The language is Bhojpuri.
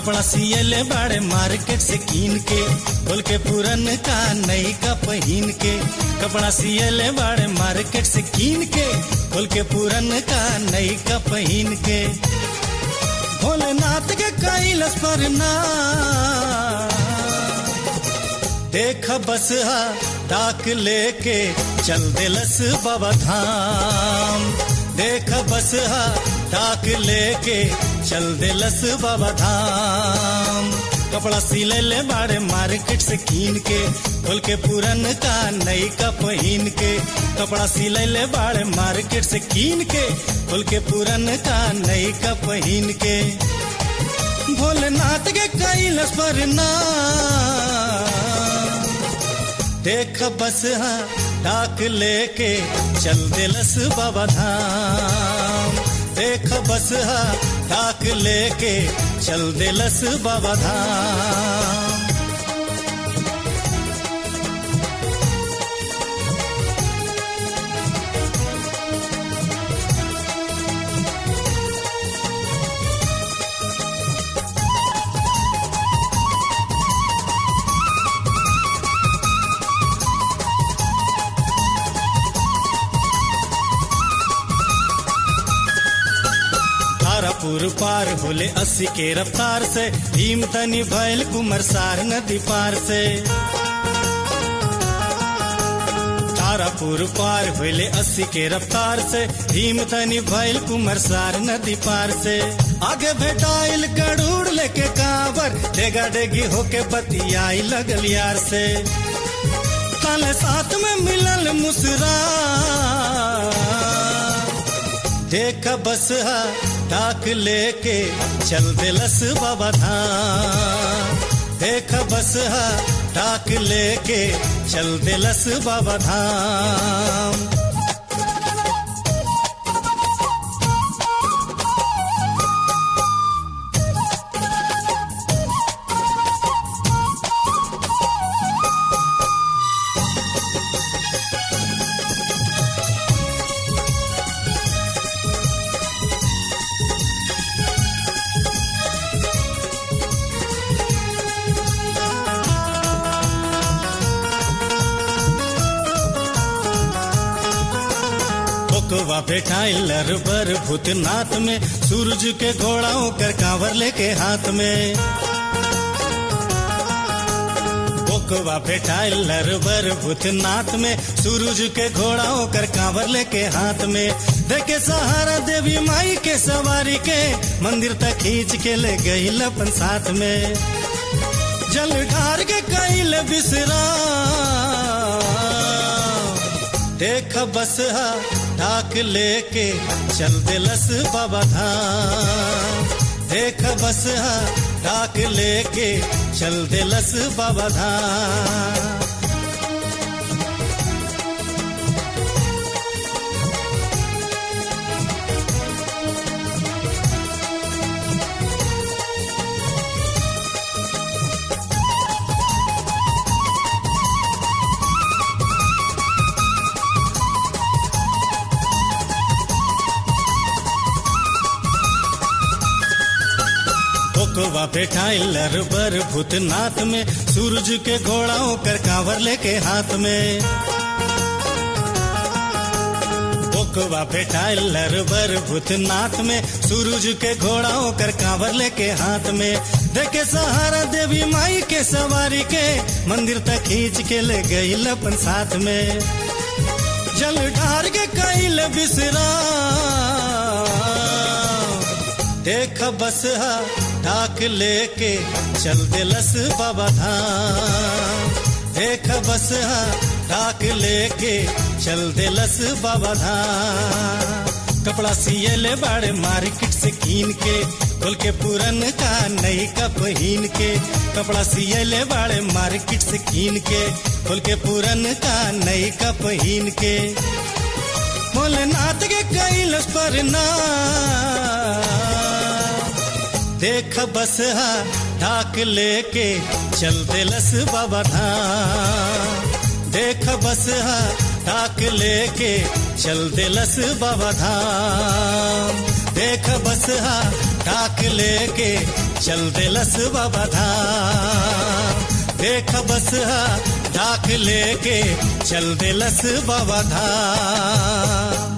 कपड़ा सियले बाड़े मार्केट से कीन के, खोल के पुरन का नई का पहन के। कपड़ा सियले बाड़े मार्केट से कीन के, खोल के पुरन का नई का पहन के। भोलेनाथ के कैलस पर ना देख बस हा डाक लेके चल दिलस बाबा धाम। देख बस हा डाक लेके चल दिलस बाबा धाम। कपड़ा सिले ले बाड़े मार्केट से कीन के, खोल के पुरन का नई का पहन के। कपड़ा सिले ले बाड़े मार्केट से कीन के, खोल के पुरन का नई का पहन के। भोलेनाथ के कैलस पर ना देख बस हा डाक लेके चल दिलस बाबा धाम। देख बस हा डाक लेके चल दिलस बाबा धाम। तारापुर पार होले 80 के रफ्तार से, भीम तनी भैल कुमरसार नदी पार से। तारापुर पार होले 80 के रफ्तार से, भीम तनी भैल कुमरसार नदी पार से। आगे भेटाइल गरुड़ लेके कांवर, डेगा डेगी होके बतियाई लगल यार से। काले साथ में मिलल मुसरा देख बस हा डाक लेके चल दिलस बाबा धाम। देख बस हा डाक लेके चल दिलस बाबा धाम। बोकवा बैठाइल बर भूतनाथ में, सूरज के घोड़ा होकर कांवर लेके हाथ में। बोकवा बैठाइल बर भूतनाथ में, सूरज के घोड़ा होकर कांवर लेके हाथ में। देखे सहारा देवी माई के सवारी के, मंदिर तक खींच के ले गई अपन साथ में। जल ढार के कैल बिसरा देख बस हा डाक लेके चल दिलस बाबा धाम। देख बस हा डाक लेके चल दिलस बाबा धाम। बोकवा बैठाइल बर भूतनाथ में, सूरज के घोड़ा होकर कांवर लेके हाथ में। बोकवा बैठाइल बर भूतनाथ में, सूरज के घोड़ा होकर कांवर लेके हाथ में। देखे सहारा देवी माई के सवारी के, मंदिर तक खींच के ले गई अपन साथ में। जल ढार के कैल बिसरा देख बस हा डाक लेके चल दिलस बाबा धाम। देख बस हा डाक लेके चल दिलस बाबा धाम। कपड़ा सियले बाड़े मार्केट से कीन के, खोल के पुरन का नई का पहन के। कपड़ा सियले बाड़े मार्केट से कीन के, खोल के पुरन का नई का पहन के। भोलेनाथ के कैलस पर ना देख बस हा डाक लेके चल दिलस बाबा धाम। देख बस हा डाक लेके चल दिलस बाबा धाम। देख बस हा डाक लेके चल देलस बाबा धाम। देख बस हा डाक लेके चल देलस बाबा धाम।